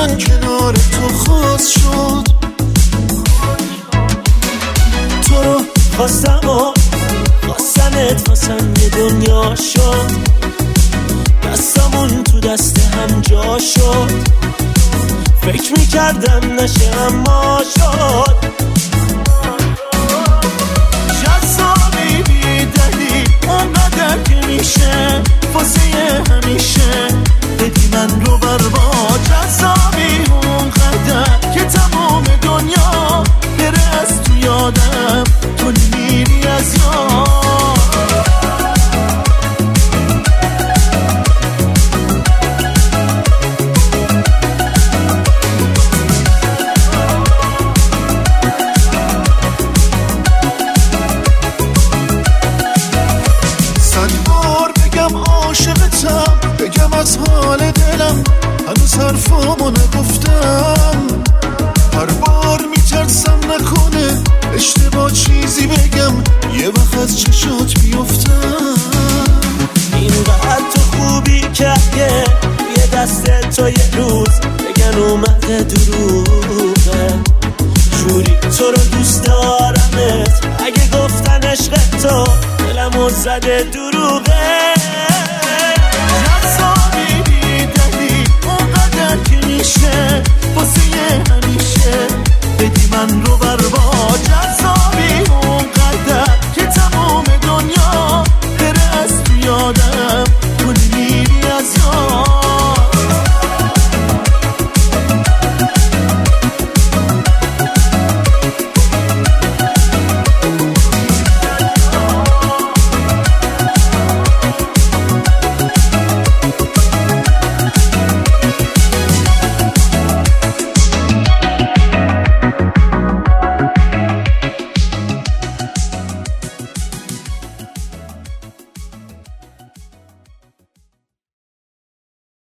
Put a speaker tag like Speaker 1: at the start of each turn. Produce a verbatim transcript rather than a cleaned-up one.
Speaker 1: من کنار تو خاص شد. تو رو خواستم و خواستنت واسم یه دنیا شد. دستمون تو دست هم جا شد. فکر میکردم نشه اما شد. جذابی بی دلیل اونقدر که میشه واسه همیشه بدی من رو برباد. جذابی اونقدر که تمام دنیا بره از تو یادم تو نمیری از یاد. بگم از حال دلم هنوز حرفامو نگفتم. هر بار میترسم نکنه اشتباه چیزی بگم یه وقت از چشات بیفتم. اینقدر تو خوبی که یه دست تو یه روز بگن اومده دروغه. جوری تو رو دوست دارمت اگه گفتن عشق تو دلمو زده دروغه. جذابی بی دلیل اونقدر که میشه واسه همیشه بدی من رو برباد.